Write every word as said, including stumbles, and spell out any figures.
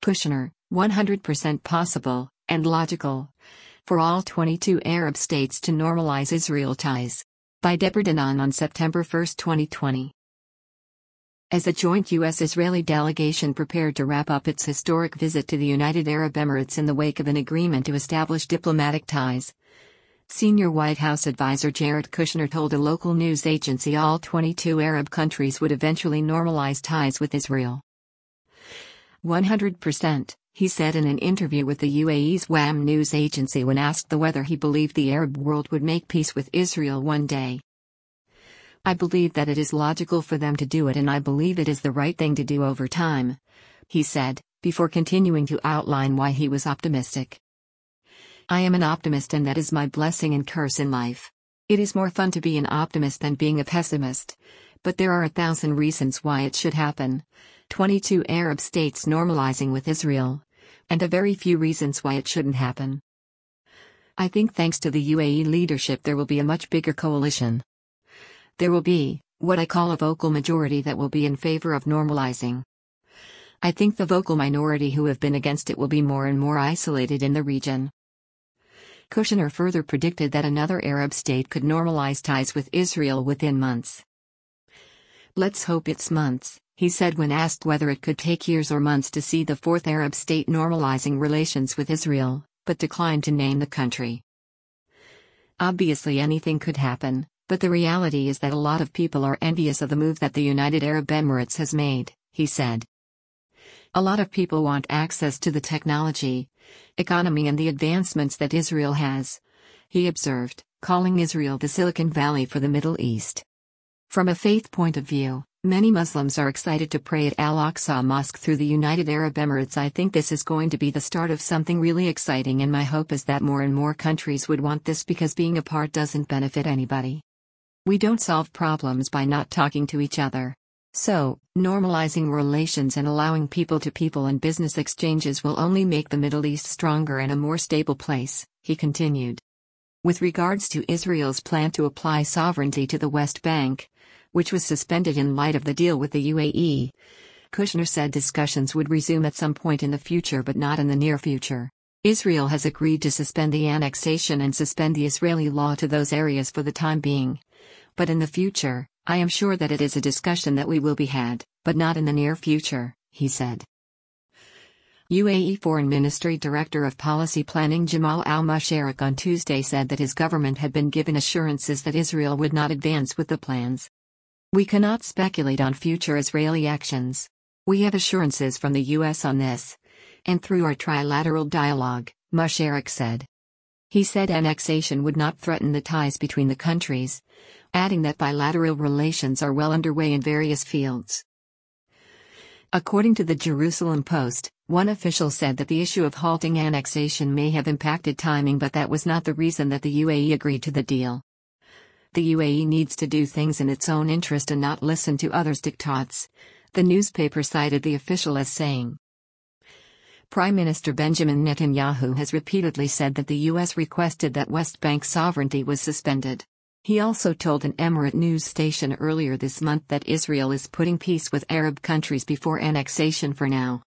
Kushner, one hundred percent possible, and logical, for all twenty-two Arab states to normalize Israel ties. By Deborah Danon on September first, twenty twenty. As a joint U S-Israeli delegation prepared to wrap up its historic visit to the United Arab Emirates in the wake of an agreement to establish diplomatic ties, senior White House advisor Jared Kushner told a local news agency all twenty-two Arab countries would eventually normalize ties with Israel. one hundred percent, he said in an interview with the U A E's W A M news agency when asked the whether he believed the Arab world would make peace with Israel one day. I believe that it is logical for them to do it, and I believe it is the right thing to do over time, he said, before continuing to outline why he was optimistic. I am an optimist, and that is my blessing and curse in life. It is more fun to be an optimist than being a pessimist, but there are a thousand reasons why it should happen. twenty-two Arab states normalizing with Israel, and a very few reasons why it shouldn't happen. I think thanks to the U A E leadership there will be a much bigger coalition. There will be, what I call a vocal majority that will be in favor of normalizing. I think the vocal minority who have been against it will be more and more isolated in the region. Kushner further predicted that another Arab state could normalize ties with Israel within months. Let's hope it's months, he said when asked whether it could take years or months to see the fourth Arab state normalizing relations with Israel, but declined to name the country. Obviously anything could happen, but the reality is that a lot of people are envious of the move that the United Arab Emirates has made, he said. A lot of people want access to the technology, economy and the advancements that Israel has, he observed, calling Israel the Silicon Valley for the Middle East. From a faith point of view, many Muslims are excited to pray at Al-Aqsa Mosque through the United Arab Emirates. I think this is going to be the start of something really exciting, and my hope is that more and more countries would want this, because being apart doesn't benefit anybody. We don't solve problems by not talking to each other. So, normalizing relations and allowing people-to-people and business exchanges will only make the Middle East stronger and a more stable place, he continued. With regards to Israel's plan to apply sovereignty to the West Bank, which was suspended in light of the deal with the U A E, Kushner said discussions would resume at some point in the future but not in the near future. Israel has agreed to suspend the annexation and suspend the Israeli law to those areas for the time being. But in the future, I am sure that it is a discussion that we will be had, but not in the near future, he said. U A E Foreign Ministry Director of Policy Planning Jamal al-Musharak on Tuesday said that his government had been given assurances that Israel would not advance with the plans. We cannot speculate on future Israeli actions. We have assurances from the U S on this, and through our trilateral dialogue, Musharak said. He said annexation would not threaten the ties between the countries, adding that bilateral relations are well underway in various fields. According to the Jerusalem Post, one official said that the issue of halting annexation may have impacted timing, but that was not the reason that the U A E agreed to the deal. The U A E needs to do things in its own interest and not listen to others' diktats, the newspaper cited the official as saying. Prime Minister Benjamin Netanyahu has repeatedly said that the U S requested that West Bank sovereignty was suspended. He also told an Emirate news station earlier this month that Israel is putting peace with Arab countries before annexation for now.